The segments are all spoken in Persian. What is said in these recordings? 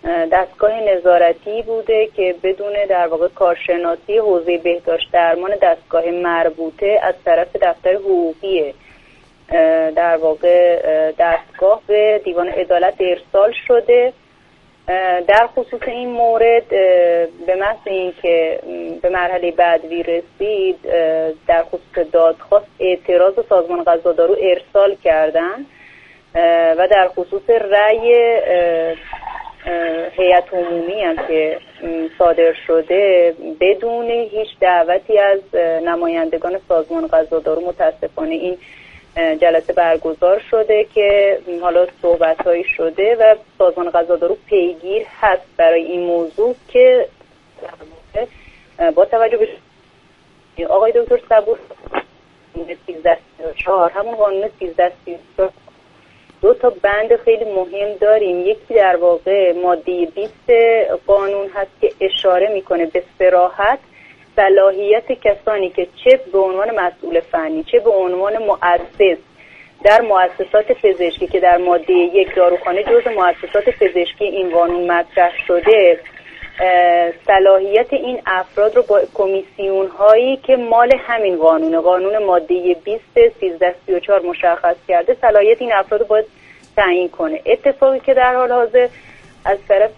دستگاه نظارتی بوده که بدون در واقع کارشناسی حوزه بهداشت درمان دستگاه مربوطه از طرف دفتر حقوقی در واقع دستگاه به دیوان عدالت ارسال شده. در خصوص این مورد به محض اینکه به مرحله بعدی رسید در خصوص دادخواست اعتراض سازمان غذادارو ارسال کردن و در خصوص رأی هیئت عمومی هم که صادر شده بدون هیچ دعوتی از نمایندگان سازمان غذادارو متاسفانه این جلسه برگزار شده که حالا صحبت‌هایی شده و سازمان غذادارو پیگیر هست برای این موضوع که با توجه به آقای دکتر صبور 1334 همون قانون 1334 دو تا بند خیلی مهم داریم. یکی در واقع ماده 20 قانون هست که اشاره میکنه به صراحت صلاحیت کسانی که چه به عنوان مسئول فنی چه به عنوان مؤسس در مؤسسات پزشکی که در ماده 1 داروخانه جزء مؤسسات پزشکی این قانون مطرح شده، صلاحیت این افراد رو با کمیسیون هایی که مال همین قانون ماده 20 1334 مشخص کرده، صلاحیت این افراد رو باید تعیین کنه. اتفاقی که در حال حاضر از طرف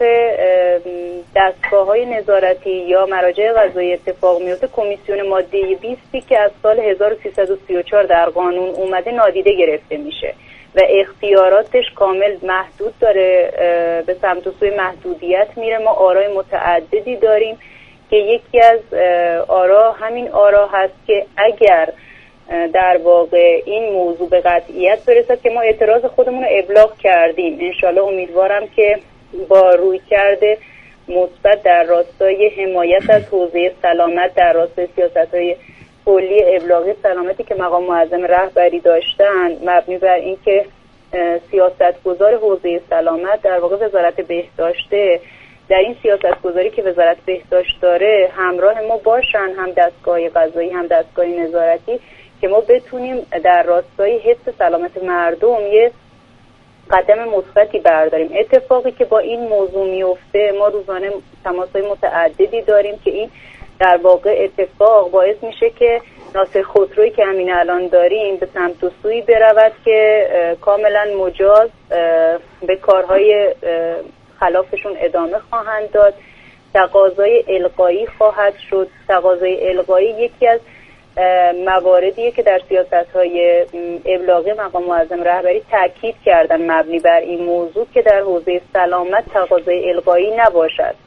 دستگاه‌های نظارتی یا مراجع قضایی اتفاق میفته، کمیسیون ماده 20 که از سال 1334 در قانون اومده نادیده گرفته میشه و اختیاراتش کامل محدود داره، به سمت و سوی محدودیت میره. ما آرای متعددی داریم که یکی از آرا همین آرا هست که اگر در واقع این موضوع به قطعیت برسد که ما اعتراض خودمون رو ابلاغ کردیم، انشالله امیدوارم که با رویکرد مثبت در راستای حمایت از حوزه سلامت، در راستای سیاست‌های کلی ابلاغی سلامتی که مقام معظم رهبری داشتن، مبنی بر اینکه سیاستگزار حوزه سلامت در واقع وزارت بهداشته، در این سیاستگزاری که وزارت بهداشت داره همراه ما باشن، هم دستگاه قضایی هم دستگاه نظارتی، که ما بتونیم در راستای حفظ سلامت مردم یه قدم مثبتی برداریم. اتفاقی که با این موضوع میفته، ما روزانه تماس‌های متعددی داریم که این در واقع اتفاق باعث میشه که ناصر خسروی که همین الان داریم به سمت و سوی برود که کاملا مجاز به کارهای خلافشون ادامه خواهند داد. تقاضای الغایی خواهد شد. تقاضای الغایی یکی از مواردیه که در سیاست‌های ابلاغی مقام معظم رهبری تاکید کردن مبنی بر این موضوع که در حوزه سلامت تقاضای الغایی نباشد.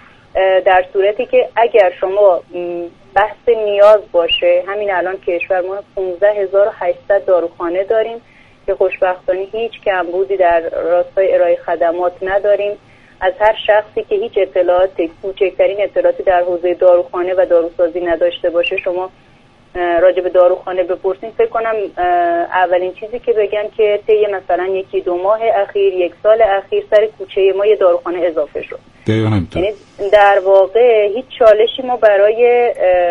در صورتی که اگر شما بحث نیاز باشه، همین الان کشور ما 15800 داروخانه داریم که خوشبختانه هیچ کمبودی در راستای ارائه خدمات نداریم. از هر شخصی که هیچ اطلاعات، کوچکترین اطلاعاتی در حوزه داروخانه و داروسازی نداشته باشه، شما راجع به داروخانه بپرسین، فکر کنم اولین چیزی که بگن که طی مثلا 1-2 ماه اخیر، 1 سال اخیر سر کوچه ما یه داروخانه اضافه شد. یعنی در واقع هیچ چالشی ما برای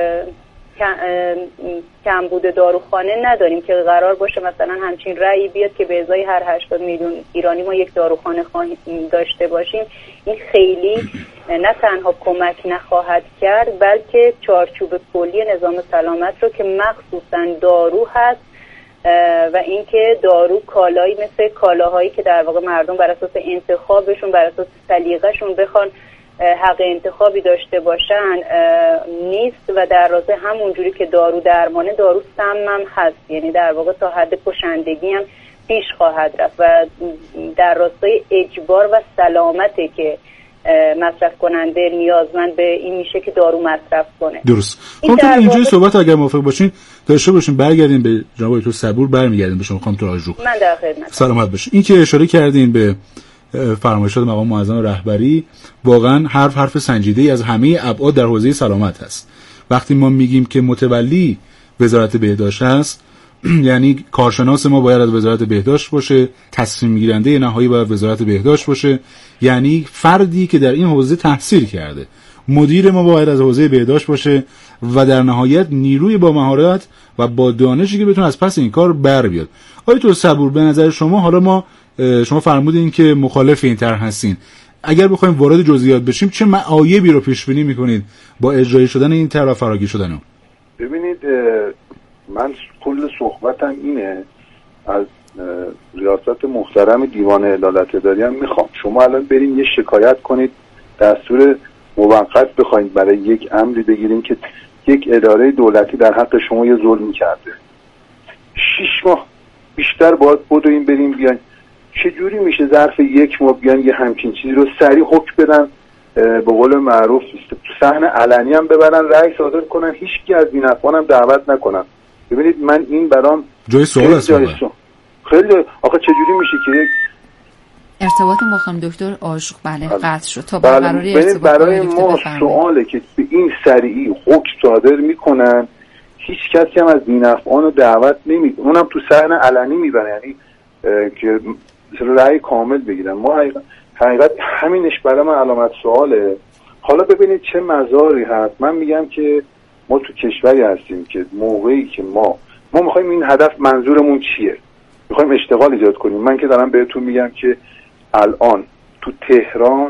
کمبود داروخانه نداریم که قرار باشه مثلا همچین رأیی بیاد که به ازای هر 80 میلیون ایرانی ما یک داروخانه داشته باشیم. این خیلی نه تنها کمک نخواهد کرد، بلکه چارچوب کلی نظام سلامت رو که مخصوصا دارو هست و اینکه دارو کالایی مثل کالاهایی که در واقع مردم بر اساس انتخابشون، بر اساس سلیقه‌شون بخوان حق انتخابی داشته باشن نیست و در راستای همونجوری که دارو درمانه، دارو سمم هست، یعنی در واقع تا حد کشندگی هم پیش خواهد رفت و در راستای اجبار و سلامته که مصرف کننده نیازمند به این میشه که دارو مصرف کنه. درست. خب اینجوری صحبت اگر موافق باشین داشته باشین برگردیم به جناب دکتر صبور، برمیگردیم به شما خانم تراژو. من در خدمت. سلامت باشین. این که اشاره کردین به فرمایشات مقام معظم رهبری واقعا حرف سنجیده‌ای از همه ابعاد در حوزه سلامت هست. وقتی ما میگیم که متولی وزارت بهداشت هست، یعنی کارشناس ما باید از وزارت بهداشت باشه، تصمیم گیرنده نهایی باید وزارت بهداشت باشه، یعنی فردی که در این حوزه تحصیل کرده. مدیر ما باید از حوزه بهداشت باشه و در نهایت نیروی با مهارت و با دانشی که بتونه از پس این کار بر بیاد. آقای دکتر صبور، به نظر شما، حالا شما فرمودین که مخالف این طرح هستین، اگر بخوایم وارد جزئیات بشیم چه معایبی رو پیش بینی میکنید با اجرایی شدن این طرح و فراگیر شدن اون؟ ببینید من کل صحبتم اینه، از ریاست محترم دیوان عدالت اداری هم میخوام شما الان بریم یه شکایت کنید، دستور موقت بخواید برای یک امری بگیریم که یک اداره دولتی در حق شما یه ظلمی کرده، 6 ماه بیشتر باید بدویم بریم بیان. چجوری میشه ظرف 1 ماه بیان یه همچین چیزی رو سریع حکم بدن، به قول معروف تو صحنه علنی هم ببرن رأی صادر کنن، هیچ کی از بی‌نفعان هم دعوت نکنن؟ ببینید من این برام جای سوال است. خیلی آخه چجوری میشه که یک ارتباط با خانم دکتر آشوق قطع شد تا برقراری ارتباط برای ما سواله که به این سریعی حکم صادر میکنن، هیچ کسی هم از بی‌نفعان رو دعوت نمیکنه، اونم تو صحنه علنی میبرن، یعنی که رأی کامل بگیرن. ما حقیقت همینش برای من علامت سواله. حالا ببینید چه مزاری هست. من میگم که ما تو کشوری هستیم که موقعی که ما میخوایم این هدف منظورمون چیه، میخوایم اشتغال ایجاد کنیم. من که دارم بهتون میگم که الان تو تهران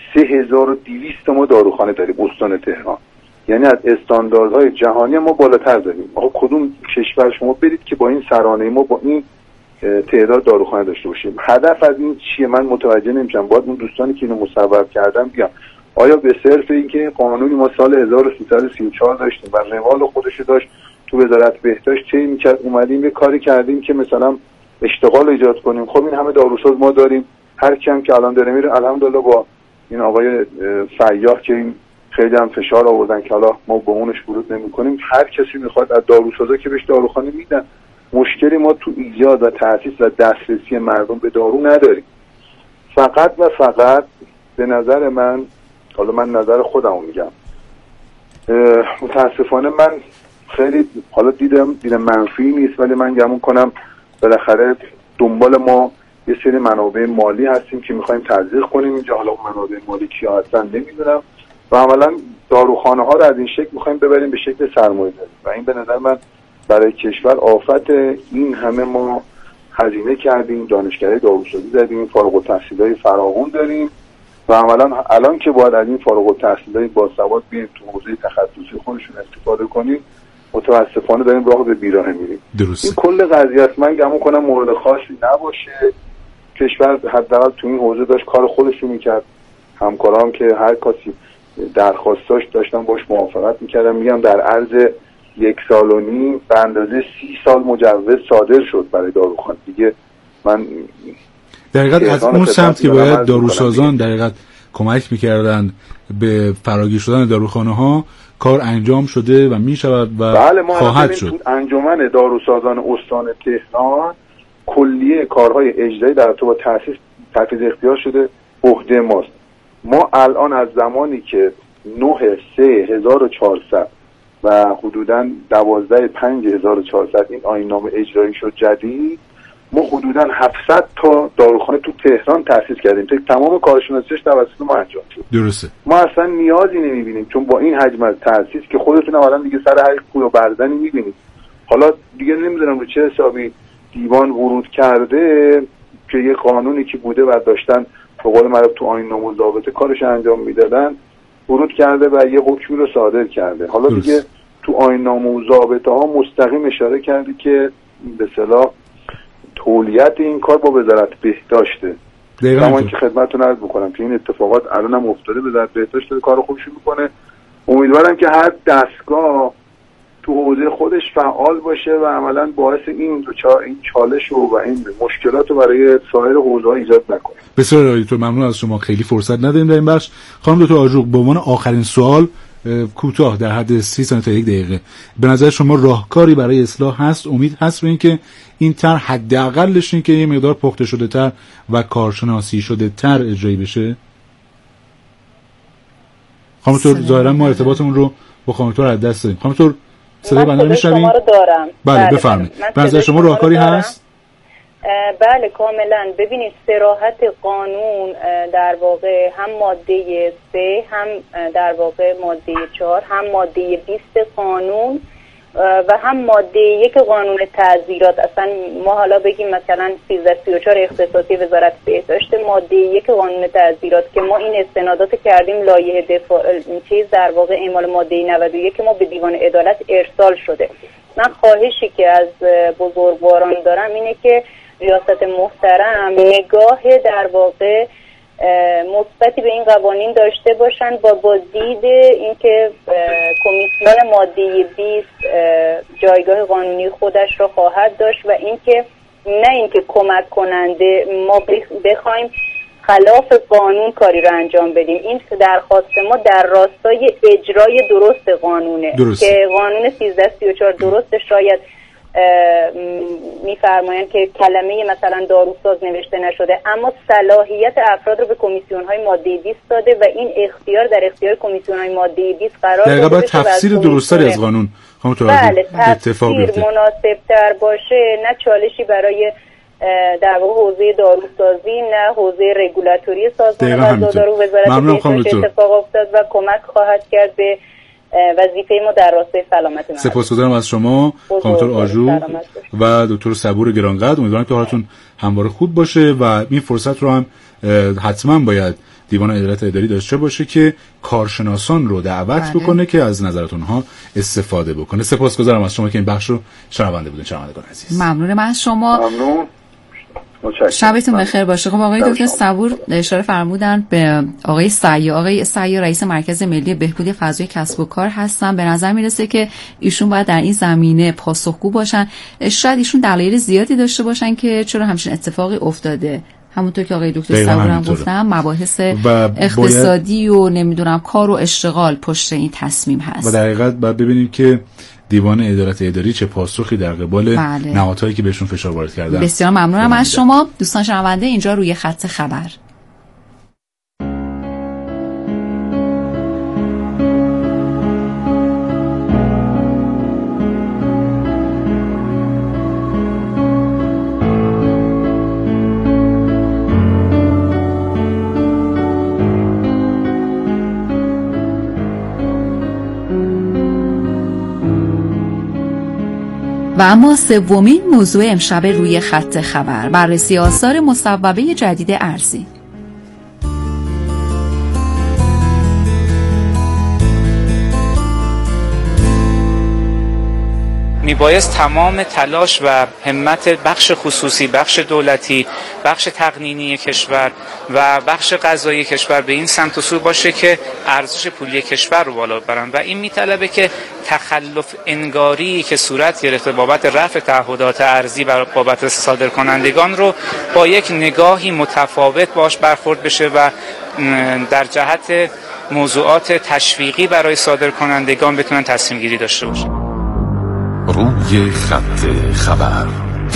3200 ما داروخانه داریم، استان تهران، یعنی از استانداردهای جهانی ما بالاتر داریم. آقا کدوم کشور شما برید که با این سرانه ما با این تعداد داروخانه داشته باشیم؟ هدف از این چیه؟ من متوجه نمیشم. باید اون دوستانی که اینو مصوب کردن بیان. آیا به صرف اینکه قانونی ما سال 1334 داشتیم و روال خودش داشت تو وزارت بهداشت چه میکرد، اومدیم یه کاری کردیم که مثلا اشتغال ایجاد کنیم؟ خب این همه داروساز ما داریم، هر کی هم که الان داره میره الحمدلله با این آقای فیاح که این خیلی هم فشار آوردن که حالا ما با اونش ورود نمی‌کنیم، هر کسی میخواد از داروسازا که بهش داروخانه میدن. مشکلی ما تو ایجاد و تأسیس و دسترسی مردم به دارو نداریم. فقط و فقط به نظر من، حالا من نظر خودمو میگم، متاسفانه من خیلی حالا دیدم منفی نیست، ولی من گمون کنم بالاخره دنبال ما یه سری منابع مالی هستیم که میخوایم تزریق کنیم اینجا. حالا منابع مالی کیا هستن نمیدونم و عملا داروخانه ها رو از این شکل میخوایم ببریم به شکل سرمایه‌داری و این به نظر من برای کشور آفت. این همه ما هزینه کردیم، دانشگاه داروسازی زدیم، فارغ التحصیلای فراوان داریم و عملا الان که باید از این فارغ التحصیلای باسواد بیایم تو حوزه تخصصی خودشون استفاده کنیم، متاسفانه داریم راه به بیراه میریم. این کل قضیه است. من گمان کنم مورد خاصی نباشه. کشور حداقل تو این حوزه داشت کار خودش رو میکرد. همکارام که هر کسی درخواستاش داشتن باش موافقت میکردن. میگم در عرض 1.5 سال به اندازه 30 سال مجوز صادر شد برای داروخانه. دیگه من دقیقاً از اون سمت که باید داروسازان دقیقاً کمک میکردن به فراگیر شدن داروخانه ها، کار انجام شده و میشود و بله ما خواهد شد. انجمن داروسازان استان تهران کلیه کارهای اجرایی در ارتباط با تحفیظ اختیار شده عهده ماست. ما الان از زمانی که 9/3/1400 و حدوداً 12/5/1400 این آیین‌نامه اجرایی شد جدید، ما حدوداً 700 تا داروخانه تو تهران تأسیس کردیم. تمام کارشناسیش توسط ما انجام شد. درسته. ما اصلا نیازی نمی‌بینیم، چون با این حجم از تأسیس که خودتون الان دیگه سر هر کوه و برزنی می‌بینید. حالا دیگه نمی‌دونم رو چه حسابی دیوان ورود کرده که یه قانونی که بوده و داشتن به قول معروف تو آیین‌نامه و ضابطه کارش انجام میدادن، ورود کرده و یه حکمی رو صادر کرده. حالا درست. دیگه تو آیین‌نامه و ضابطه ها مستقیم اشاره کرده که به اصطلاح تولیت این کار با وزارت بهداشته. من که خدمتتون عرض بکنم که این اتفاقات الان هم افتاده، وزارت بهداشت داره کارو خوبش میکنه. امیدوارم که هر دستگاه تو حوزه خودش فعال باشه و عملاً باعث این چالش و این مشکلات رو برای سایر حوزه‌ها ایجاد نکنه. بسیار عالی. تو ممنون از شما. خیلی فرصت نداریم در این بخش. خانم دکتر آژوق، به عنوان آخرین سوال کوتاه در حد 30 ثانیه تا 1 دقیقه، به نظر شما راهکاری برای اصلاح هست؟ امید هست به اینکه این طرح حداقلش این که یه مقدار پخته شده تر و کارشناسی شده تر اجرایی بشه؟ خانم دکتر ظاهرا ما ارتباطمون رو با خانم دکتر از دست دادیم. خانم دکتر صدای بنده رو میشنوید؟ بله بفرمایید. به نظر شما راهکاری هست؟ بله کاملا. ببینید صراحت قانون در واقع هم ماده 3 هم در واقع ماده 4 هم ماده 20 قانون و هم ماده 1 قانون تعزیرات. اصلا ما حالا بگیم مثلا 1334 اختصاصی وزارت بهداشت، ماده 1 قانون تعزیرات که ما این استنادات کردیم لایحه دفاع چیز در واقع اعمال ماده 91 که ما به دیوان عدالت ارسال شده. من خواهشی که از بزرگواران دارم اینه که ریاست محترم نگاه در واقع مثبتی به این قوانین داشته باشند با دید اینکه کمیسیون ماده 20 جایگاه قانونی خودش را خواهد داشت و نه اینکه کمک کننده ما بخوایم خلاف قانون کاری را انجام بدیم. این درخواست ما در راستای اجرای درست قانونه که قانون 1334 درست شاید میفرمایند که کلمه مثلا داروساز نوشته نشده، اما صلاحیت افراد رو به کمیسیون های ماده 20 داده و این اختیار در اختیار کمیسیون های ماده 20 قرار داده. باید تفسیر درستری از قانون بله تفسیر مناسب تر باشه، نه چالشی برای در واقع حوزه داروسازی نه حوزه رگولاتوری سازمان غذا و وزارت بهداشت اتفاق افتاد و کمک خواهد کرد به وظیفه ما در راستای سلامت مردم. سپاسگزارم از شما خانم دکتر آژوق و دکتر صبور گرانقدر. امیدوارم که حالتون همواره خوب باشه و این فرصت رو هم حتما باید دیوان عدالت اداری داشته باشه که کارشناسان رو دعوت بکنه که از نظرات اونها استفاده بکنه. سپاسگزارم از شما که این بخش رو شنونده بودین. شنوندگان عزیز ممنونم از شما. ممنون. شبتون بخیر باشه. خب آقای دکتر صبور اشاره فرمودن به آقای سعی رئیس مرکز ملی بهبود فضای کسب و کار هستن. به نظر میرسه که ایشون باید در این زمینه پاسخگو باشن. شاید ایشون دلایل زیادی داشته باشن که چرا همچین اتفاقی افتاده. همونطور که آقای دکتر صبور هم گفتن مباحث اقتصادی و نمیدونم کار و اشتغال پشت این تصمیم هست. و در حقیقت باید ببینیم که دیوان عدالت اداری چه پاسخی در قبال نهادهایی که بهشون فشار وارد کردن. بسیار ممنونم از شما دوستان شنونده. اینجا روی خط خبر. و اما سومین موضوع امشب روی خط خبر، بررسی آثار مصوبه جدید ارضی. میبایست تمام تلاش و همت بخش خصوصی، بخش دولتی، بخش تقنینی کشور و بخش قضایی کشور به این سمت و سو باشه که ارزش پولی کشور رو بالا ببرن و این میطلبه که تخلف انگاری که صورت گرفته بابت رفع تعهدات ارضی و بابت صادرکنندگان رو با یک نگاهی متفاوت باش برخورد بشه و در جهت موضوعات تشویقی برای صادرکنندگان بتونن تصمیم گیری داشته باشن. روی خط خبر.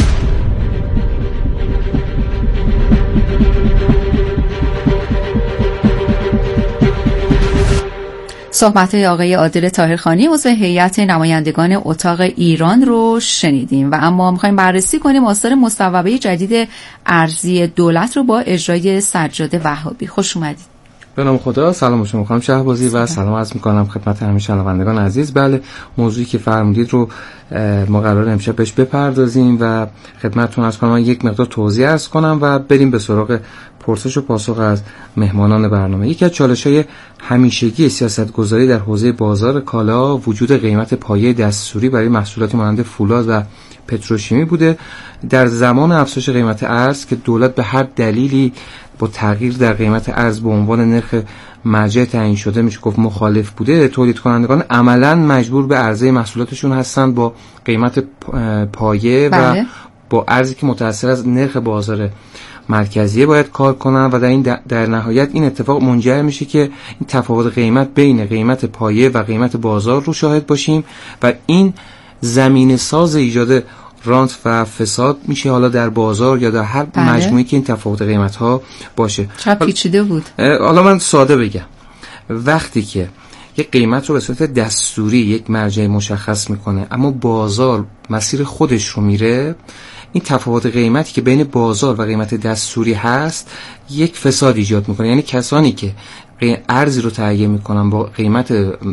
صحبت‌های آقای عادل طاهرخانی عضو هیئت نمایندگان اتاق ایران رو شنیدیم و اما می‌خوایم بررسی کنیم آثار مصوبه جدید ارضی دولت رو با اجرای سجاد وهابی. خوش اومدید. به نام خدا. سلام شما خانم شهبازی و سلام عرض می‌کنم خدمت همه شنوندگان عزیز. بله، موضوعی که فرمودید رو ما قراره امشب بهش بپردازیم و خدمتتون عرض کنم. یک مقدار توضیح عرض کنم و بریم به سراغ پرسش و پاسخ از مهمانان برنامه. یکی از چالش‌های همیشگی سیاست‌گذاری در حوزه بازار کالا وجود قیمت پایه دستوری برای محصولاتی مانند فولاد و پتروشیمی بوده. در زمان افزایش قیمت ارز که دولت به هر دلیلی با تغییر در قیمت ارز به عنوان نرخ مرجع تعیین شده میشه گفت مخالف بوده، تولید کنندگان عملاً مجبور به عرضه محصولاتشون هستن با قیمت پایه و با ارزی که متأثر از نرخ بازار مرکزیه باید کار کنن و در نهایت این اتفاق منجر میشه که این تفاوت قیمت بین قیمت پایه و قیمت بازار رو شاهد باشیم و این زمینه ساز ایجاد رانت و فساد میشه، حالا در بازار یا در هر مجموعی که این تفاوت قیمت ها باشه. چه پیچیده بود. حالا من ساده بگم، وقتی که یک قیمت رو به صورت دستوری یک مرجع مشخص میکنه اما بازار مسیر خودش رو میره، این تفاوت قیمتی که بین بازار و قیمت دستوری هست یک فساد ایجاد میکنه. یعنی کسانی که ارزی رو تهیه میکنن با قیمت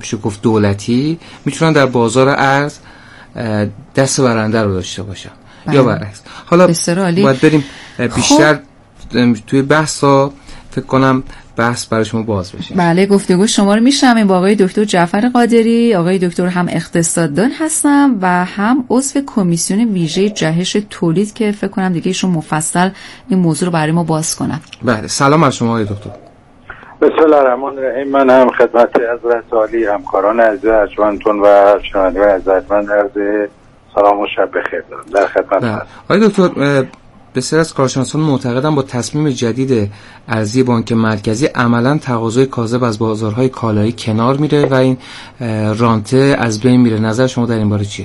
میشه گفت دولتی میتونن در بازار ارز دست برنده رو داشته باشن یا برعکس. حالا باید بریم بیشتر توی بحثا، فکر کنم بحث برای شما باز بشه. بله، گفتگو شما رو میشنویم با آقای دکتر جعفر قادری. آقای دکتر هم اقتصاددان هستن و هم عضو کمیسیون ویژه جهش تولید که فکر کنم دیگه ایشون مفصل این موضوع رو برای ما باز کنن. بله، سلام از شما آقای دکتر. بسم الله الرحمن الرحیم. من هم خدمت حضرت عالی، همکاران عزیز ارجمندتون و شنوندگان عزیزمند عرض سلام و شب بخیر دارم. در خدمت هستم. آقای دکتر، بسیاری از کارشناسان معتقدن با تصمیم جدید ارزی بانک مرکزی عملاً تقاضای کاذب از بازارهای کالایی کنار میره و این رانته از بین میره. نظر شما در این باره چیه؟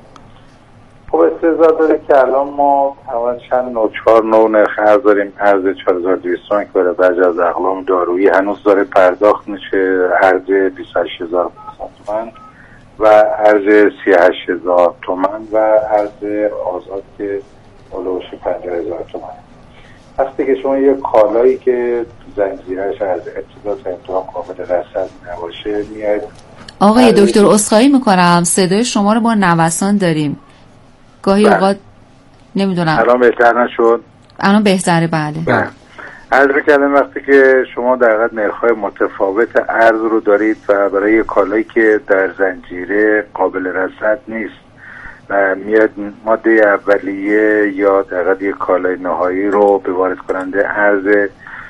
خب استعداد داره که الان ما حوالا چند نوع 4 نوع نرخ ارز داریم. ارز 4200 تومان که برای بعضی از اقلام دارویی هنوز داره پرداخت میشه، ارز 28500 تومان و ارز 38000 تومان و ارز آزاد که بالوش 50000 تومان. وقتی که شما یک کالایی که زنجیرش از ابتدا تا انتها قابل رصد نباشه میاد. آقای دکتر عذرخواهی میکنم، صدای شما رو با نوسان داریم، گاهی اوقات نمیدونم. الان بهتر نشد؟ الان بهتره. بله. عرض کردم وقتی که شما در حقیقت نرخ‌های متفاوت ارز رو دارید و برای یک کالایی که در زنجیره قابل رصد نیست میاد ماده اولیه یا در حقیقت یک کالای نهایی رو به وارد کننده ارز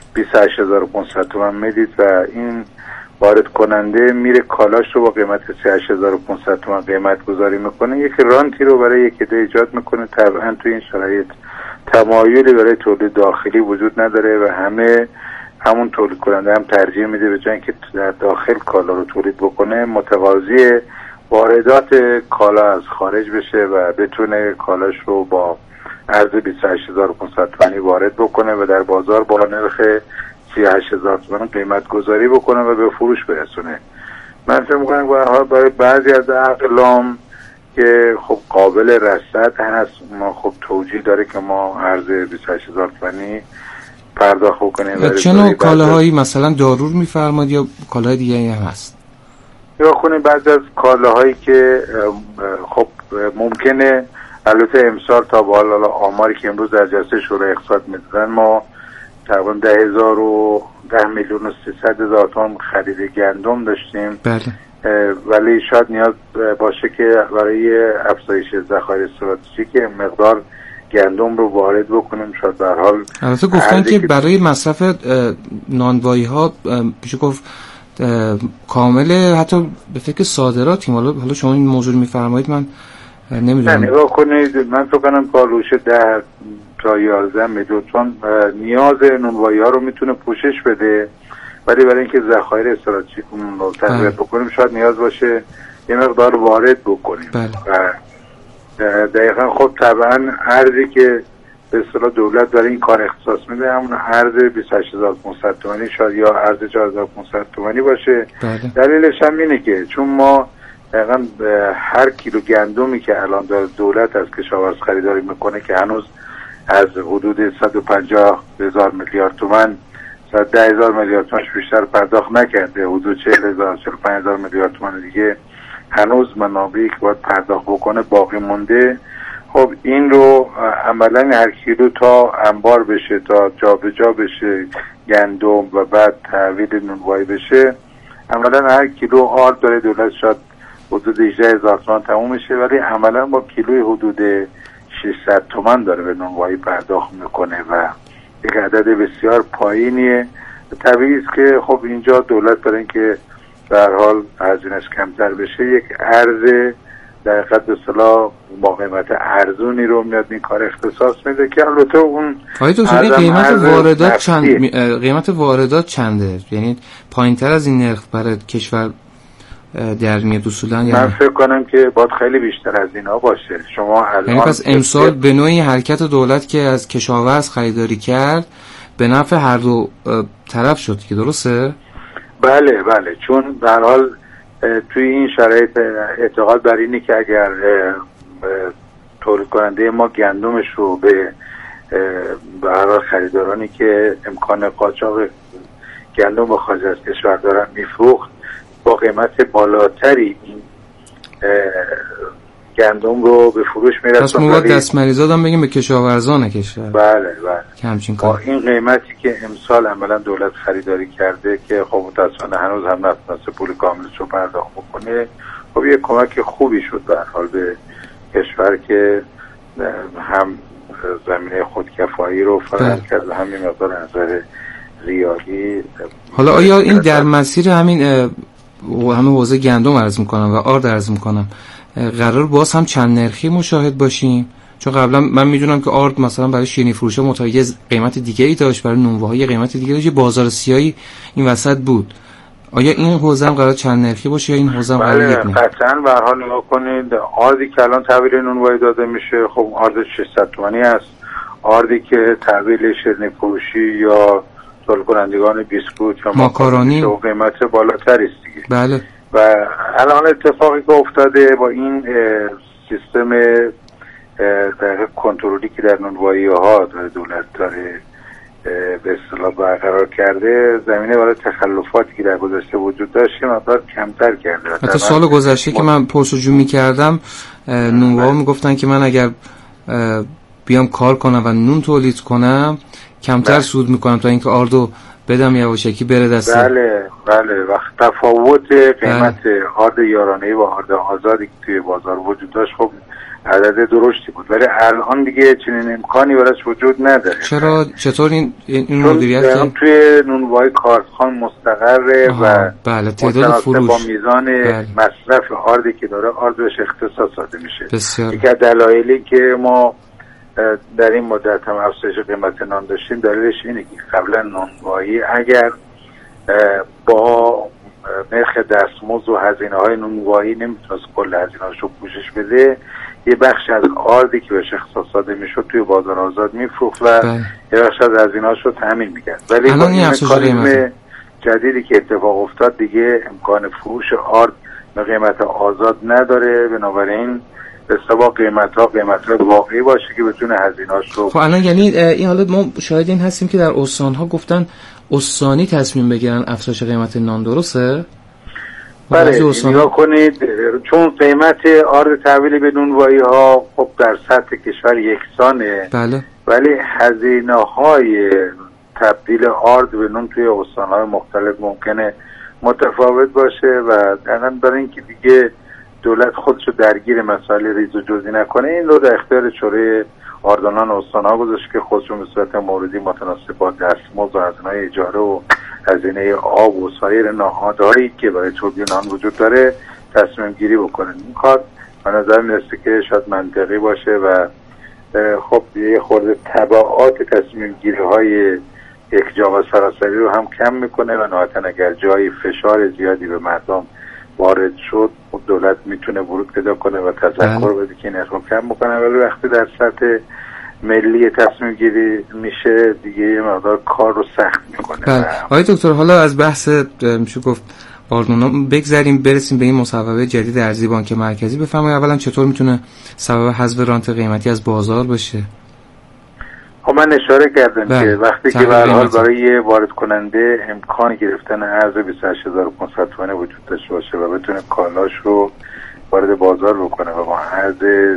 28500 تومان میدید و این وارد کننده میره کالاش رو با قیمت 38500 تومان قیمت گذاری میکنه، یک رانتی رو برای یک عده ایجاد میکنه. طبعا توی این شرایط تمایلی برای تولید داخلی وجود نداره و همون تولید کننده هم ترجیح میده به جای اینکه در داخل کالا رو تولید بکنه متقاضی واردات کالا از خارج بشه و بتونه کالاش رو با ارز 28500 تومانی وارد بکنه و در بازار با نرخ 38000 تومان قیمت گذاری بکنه و به فروش برسونه. من فکر می‌کنم برای بعضی از اقلام که خب قابل رصد هست ما خب توجیه داره که ما ارز 28000 تومانی پرداخت بکنیم. چه نوع کالاهایی مثلا دارو می‌فرماد یا کالاهای دیگه‌ای هم هست؟ یا خونه بعضی از کالاهایی که خب ممکنه البته امسال تا به حال آماری که امروز در جلسه شورای اقتصاد می‌دادن ما تقریبا 10,300,000 تومان خرید گندم داشتیم. بله. ولی شاید نیاز باشه که برای افزایش ذخایر استراتژیک مقدار گندم رو وارد بکنیم. شاید به هر حال البته گفتن که برای مصرف نانوایی ها میشه گفت کامل حتی به فکر صادراتیم. حالا شما این موضوع میفرمایید من نمیدونم. نگاه کنید، من فکر کنم کالوش 10 تا 11 میلیون چون نیاز نانوایی ها رو میتونه پوشش بده، ولی برای اینکه ذخایر استراتژیکمون رو تقویت بکنیم شاید نیاز باشه یه مقدار وارد بکنیم. بله. و دقیقا خب طبعا ارزی که به اصطلاح دولت برای این کار اختصاص میده همون ارز 28500 تومانی شاید یا ارز 4500 تومانی باشه. بله. دلیلش هم اینه که چون ما دقیقا هر کیلو گندمی که الان دولت از کشاورز خریداری میکنه که هنوز از حدود 150,000 میلیارد تومان 10,000 میلیارد تومانش بیشتر پرداخت نکرده، حدود 40,000 45,000 میلیارد تومان دیگه هنوز منابعی که باید پرداخت بکنه باقی مونده. خب این رو عملا هر کیلو تا انبار بشه تا جابجا بشه گندم و بعد تحویل نونوایی بشه، عملا هر کیلو آرد داره دولت شاید حدود 18,000 تومان تموم میشه، ولی عملا با کیلوی حدود 600 تومان داره به نونوایی پرداخت میکنه و یک عدد بسیار پایینیه. طبیعی است که خب اینجا دولت برای اینکه به هر حال هزینه‌اش کمتر بشه یک ارز در حقیقت به اصطلاح با قیمت ارزونی رو میاد این کار اختصاص میده که البته اون قیمت واردات چنده؟ یعنی پایین‌تر از این نرخ برای کشور در میاد اصولا؟ من فکر کنم که باید خیلی بیشتر از اینا باشه. شما الان یعنی پس امسال به نوعی حرکت دولت که از کشاورز خریداری کرد به نفع هر دو طرف شد که درسته؟ بله چون به هر حال توی این شرایط اعتقاد بر اینه که اگر تولید کننده ما گندمش رو به هر حال خریدارانی که امکان قاچاق گندم به خارج از کشور دارن میفروخت با قیمت بالاتری این گندم رو به فروش میرسونن. پس ما باید دستمریزاد هم بگیم به کشاورزان کشور. بله که همچین کار. با این قیمتی که امسال عملا دولت خریداری کرده که خب متاسفانه هنوز هم نتونسته پول کاملش رو پرداخت بکنه، خب یه کمک خوبی شد به هر حال به کشور که هم زمینه خودکفایی رو فراهم کرد و همین مقدار نظر ریاضی. حالا آیا این در مسیر همین حوزه گندم عرض میکنم و آرد عرض میکنم قرار باز هم چند نرخی مشاهد باشیم؟ چون قبلا من میدونم که آرد مثلا برای شیرینی فروشه متمایز قیمت دیگری داشت، برای نونواهای قیمت دیگری داشت، بازار سیاهی این وسط بود. آیا این حوزه هم قرار چند نرخی باشه یا این حوزه هم قرار یک نرخی؟ قطعاً به هر حال نگاه کنید آردی که الان تحویل نونوایی داده میشه خب آرد 600 تومانی است. آردی که تحویل شیرینی فروشی یا تولید کنندگان بیسکویت یا ماکارونی و قیمت بالاتری است دیگه. بله. و الان اتفاقی که افتاده با این سیستم در کنترلی که در نونوایی‌ها دولت داره به اصطلاح برقرار کرده، زمینه برای تخلفاتی که در گذشته وجود داشت مقدار کمتر کرده. حتی سال گذشته که من پرسجو می‌کردم نونوایی‌ها میگفتن که من اگر بیام کار کنم و نون تولید کنم کمتر سود میکنم تا اینکه آردو بدم یواشکی بره دست. بله وقت تفاوت قیمت آرد یارانه‌ای و آرد آزادی که توی بازار وجود داشت خب عدد درشتی بود، ولی الان دیگه چنین امکانی براش وجود نداره. چطور این مدیریت که توی نونوایی کارخان مستقره و بله تعداد فروش با میزان مصرف آردی که داره آردش اختصاص داده میشه. بسیار. یکی از دلایلی که ما در این مدت هم افزایش قیمت نان داشتیم دلیلش اینه که قبلا نونوایی اگر با نرخ دستمزد و هزینه‌های نونوایی نمیتونست کل هزینه‌هاش رو پوشش بده، یه بخش از آردی که بهش اختصاص داده میشد توی بازار آزاد میفروخت و یه بخش از هزینه‌هاش رو تامین میکرد. ولی با این مکانیزم جدیدی که اتفاق افتاد دیگه امکان فروش آرد به قیمت آزاد نداره، بنابراین به سبب قیمت واقعی باشه که بتونه هزینه‌اش رو. خب الان یعنی این حالت ما شاهد این هستیم که در استان‌ها گفتن استانی تصمیم بگیرن افزایش قیمت نان، درسته؟ بله نگاه کنید چون قیمت آرد تحویل به نونوایی‌ها خب در سطح کشور یکسانه. بله. ولی هزینه‌های تبدیل آرد به نون توی استان‌های مختلف ممکنه متفاوت باشه و دقیقاً برای اینکه دیگه دولت خودشو درگیر مسائل ریز و جزئی نکنه این رو در اختیار شورای آردانان استان‌ها گذاشت که خودشون به صورت موردی متناسب با دستمزد و هزینه‌های اجاره و هزینه آب و سایر نهادهایی که برای تولید نان وجود داره تصمیم گیری بکنه. این کار به نظر میرسه که شاید منطقی باشه و خب یه خورده تبعات تصمیم گیری های یک جا و سراسری رو هم کم میکنه و نهایتاً اگر جایی فشار زیادی به مردم وارد شد دولت میتونه ورود پیدا کنه و تذکر بده که این رو کم بکنه. ولی وقتی در سطح ملی تصمیم گیری میشه دیگه یه مقدار کار رو سخت میکنه. بله. آقای دکتر حالا از بحث میشه گفت آردونا بگذریم برسیم به این مصوبه جدید ارزی بانک مرکزی. بفرمایید اولا چطور میتونه سبب حذف رانت قیمتی از بازار بشه؟ خب من اشاره کردم که وقتی که به هر حال برای وارد کننده امکان گرفتن ارز 28500 تومانی وجود داشته باشه و بتونه کالاش رو وارد بازار بکنه و با ارز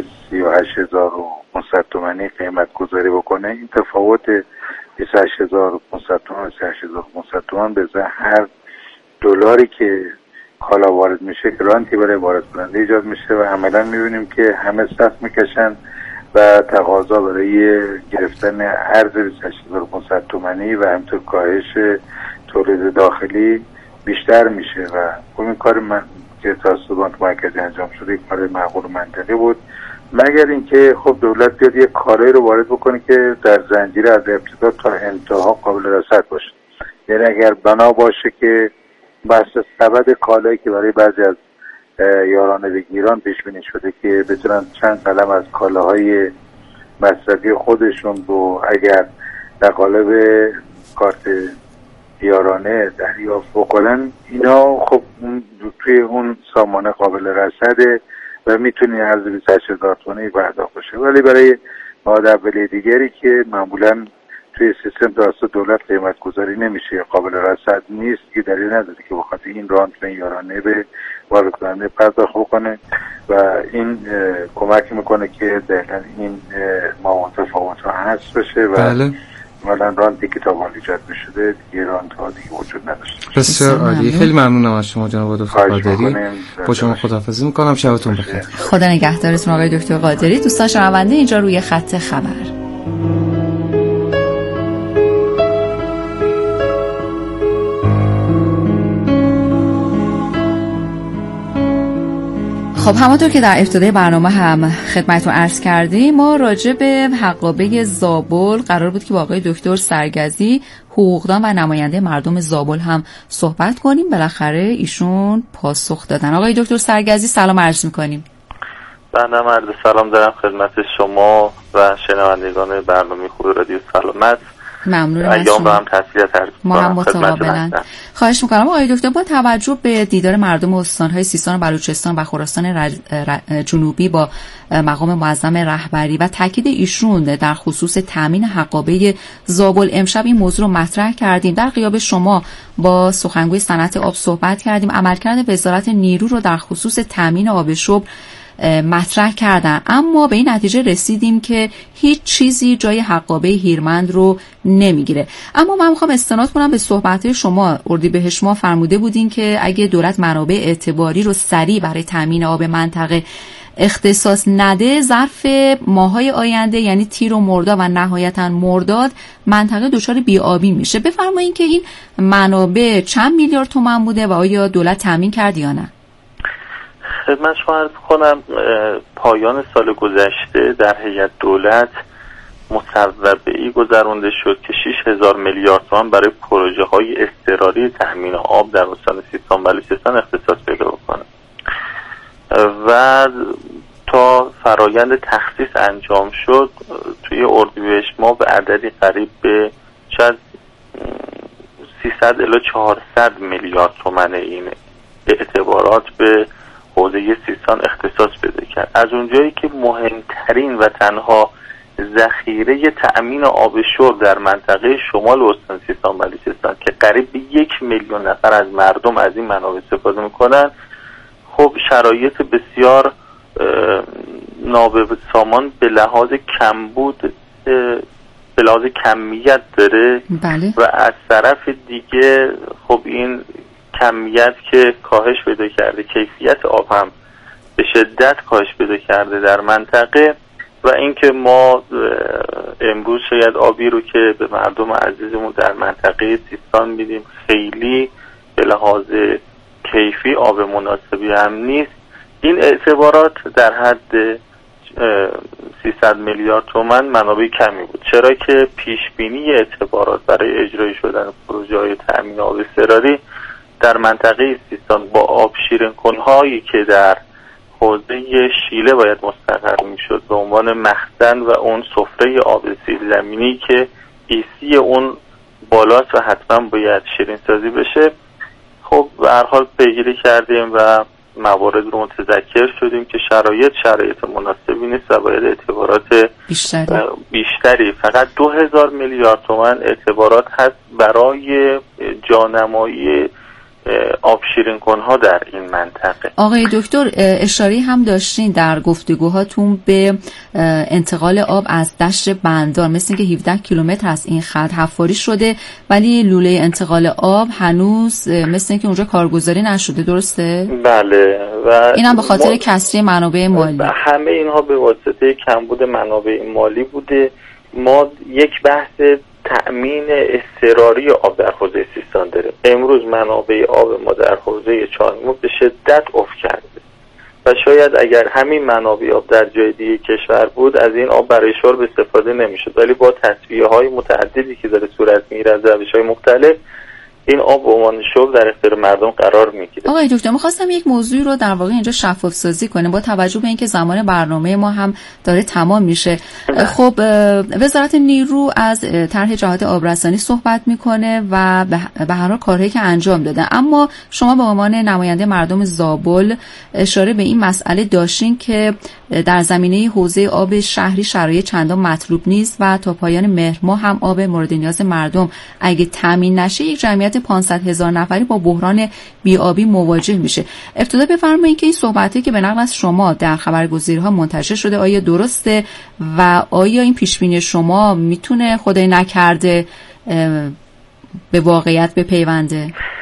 38500 تومانی قیمت گذاری بکنه، این تفاوت 28500 تومان 38500 تومان به هر دلاری که کالا وارد میشه گرانتی برای وارد کننده ایجاد میشه و عملا میبینیم که همه صف میکشن و تقاضا برای گرفتن ارز 28500 تومانی و همینطور کاهش تولید داخلی بیشتر میشه و این کار که توسط بانک مرکزی انجام شده یک کار معقول و منطقی بود، مگر اینکه خب دولت بیاد یک کارایی رو وارد بکنه که در زنجیره از ابتدا تا انتها قابل رصد باشه. یعنی اگر بنا باشه که بحث سبد کالایی که برای بعضی از یارانه بگیران پیش بینی شده که بتونن چند قلم از کالاهای مصرفی خودشون رو اگر در قالب کارت یارانه دریافت بکنن، اینا خب توی اون سامانه قابل رصده و میتونی ارز 28000 تومانی پرداخت بشه. ولی برای مواد اولیه دیگری که معمولا توی سیستم توسط دولت قیمت گذاری نمیشه، قابل رصد نیست، که دلیل نداره که بخاطر این رانت معیارانه به وارد کننده پرداخت بکنه و این کمک میکنه که دقیقا این تفاوت ها حذف بشه و بله. مثلا رانتی که تا ایجاد میشده دیگه رانت ها دیگه وجود نداشته. بسیار عالی، خیلی ممنونم از شما جناب دکتر قادری. با شما خداحافظی میکنم، شبتون بخیر. خدا نگهدارتون آقای دکتر قادری. دوستان شنونده اینجا روی خط خبر. خب همونطور که در ابتدای برنامه هم خدمتتون عرض کردیم، ما راجع به حقابه زابل قرار بود که با آقای دکتر سرگزی حقوقدان و نماینده مردم زابل هم صحبت کنیم. بالاخره ایشون پاسخ دادن. آقای دکتر سرگزی سلام عرض می‌کنیم. بنده عرض سلام دارم خدمت شما و شنوندگان برنامه خوب رادیو سلامت. ممنونم از شما. هم تسلیت عرض ما هم متقابلا. خواهش میکنم آقای دکتر، با توجه به دیدار مردم استان‌های سیستان و بلوچستان و خراسان جنوبی با مقام معظم رهبری و تاکید ایشون در خصوص تامین حقابه زابل، امشب این موضوع رو مطرح کردیم. در غیاب شما با سخنگوی صنعت آب صحبت کردیم. عملکرد وزارت نیرو رو در خصوص تامین آب شرب مطرح کردن، اما به این نتیجه رسیدیم که هیچ چیزی جای حقابه هیرمند رو نمیگیره. اما من میخوام استناد کنم به صحبت شما. اردیبهشت ما فرموده بودین که اگه دولت منابع اعتباری رو سریع برای تامین آب منطقه اختصاص نده، ظرف ماهای آینده یعنی تیر و مرداد و نهایتا مرداد منطقه دچار بی‌آبی میشه. بفرمایید که این منابع چند میلیارد تومان بوده و آیا دولت تامین کرد یا نه؟ خدمت شما عرض کنم پایان سال گذشته در هیئت دولت مصوبه‌ای گذرانده شد که 6000 میلیارد تومان برای پروژه های اضطراری تامین آب در استان سیستان بلوچستان اختصاص پیدا بکنه و تا فرایند تخصیص انجام شد توی اردیبهشت ما به عددی قریب به شاید 300 الی 400 میلیارد تومان این اعتبارات به حوزه سیستان اختصاص پیدا کرد. از اونجایی که مهمترین و تنها ذخیره تأمین آب شرب در منطقه شمال استان سیستان بلوچستان که قریب به 1 میلیون نفر از مردم از این منابع استفاده میکنن، خب شرایط بسیار نابسامان به لحاظ کمبود، به لحاظ کمیت داره. بله. و از طرف دیگه خب این کمیت که کاهش پیدا کرده، کیفیت آب هم به شدت کاهش پیدا کرده در منطقه و اینکه ما امروز شاید آبی رو که به مردم عزیزمون در منطقه سیستان میدیم خیلی به لحاظ کیفی آب مناسبی هم نیست. این اعتبارات در حد 300 میلیارد تومان منابع کمی بود، چرا که پیش بینی اعتبارات برای اجرای شدن پروژه های تامین آب اضطراری در منطقه سیستان با آب شیرین کنهایی که در حوزه شیله باید مستقر میشد به عنوان مخزن و اون سفره آب زیرزمینی که ایسی اون بالاست و حتما باید شیرین سازی بشه، خب به هر حال پیگیری کردیم و موارد رو متذکر شدیم که شرایط مناسبی نیست و باید اعتبارات بیشتری فقط 2000 میلیارد تومان اعتبارات هست برای جانمایی آب شیرین کنها در این منطقه. آقای دکتر اشاره هم داشتین در گفتگوهاتون به انتقال آب از دشت بندان، مثل اینکه 17 کیلومتر از این خط حفاری شده ولی لوله انتقال آب هنوز مثل اینکه اونجا کارگزاری نشده، درسته؟ بله. و این هم به خاطر کسری منابع مالی. همه اینها به واسطه کمبود منابع مالی بوده. ما یک بحث تأمین اضطراری آب در حوزه سیستان داره. امروز منابع آب ما در حوزه چارمیو به شدت افت کرده و شاید اگر همین منابع آب در جای دیگه کشور بود از این آب برای شرب استفاده نمیشد، ولی با تصفیه های متعددی که داره صورت میگیره از روش های مختلف این آب به عنوان شرب در اختیار مردم قرار میگیره. آقای دکتر می‌خواستم یک موضوعی رو در واقع اینجا شفاف سازی کنیم با توجه به اینکه زمان برنامه ما هم داره تمام میشه. خب وزارت نیرو از طرح جهات آبرسانی صحبت میکنه و به هر حال کارهایی که انجام داده، اما شما به عنوان نماینده مردم زابل اشاره به این مسئله داشتین که در زمینه حوزه آب شهری شرایط چندان مطلوب نیست و تا پایان مهر ماه هم آب مورد نیاز مردم اگه تامین نشه یک جمعیت 500,000 نفری با بحران بی‌آبی مواجه میشه. ابتدا بفرمایید که این صحبتی که به نقل از شما در خبرگزاری‌ها منتشر شده آیا درسته و آیا این پیشبینی شما میتونه خدای نکرده به واقعیت بپیونده؟